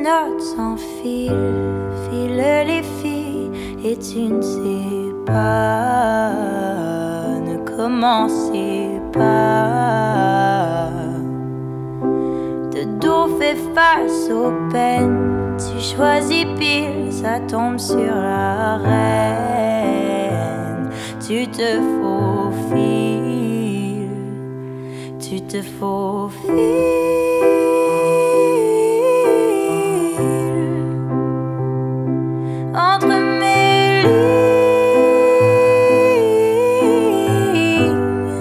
notes sans fil, file les filles et tu ne sais pas, ne commencez pas. De dos fait face aux peines, tu choisis pile, ça tombe sur la reine. Tu te faufiles, tu te faufiles. Entre mes lignes,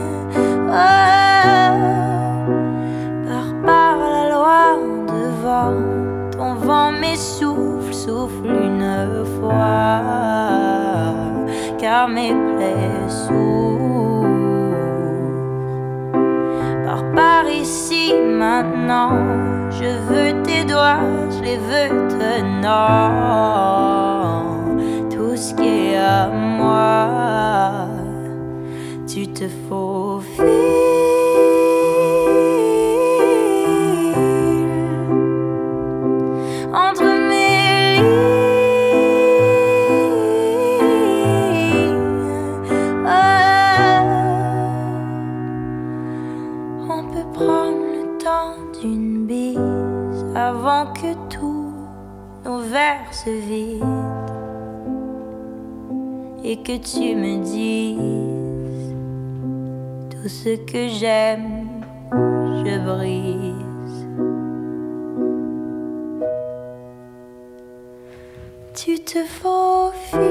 par la loi devant, ton vent m'essouffle, souffle une fois, car mes plaies s'ouvrent. Par ici maintenant, je veux tes doigts, je les veux tenant. Tout ce qui est à moi, tu te faufiles. Entre mes lignes, on peut prendre le temps d'une bise avant que tous nos verres se vident et que tu me dises tout ce que j'aime, je brise. Tu te faufiles.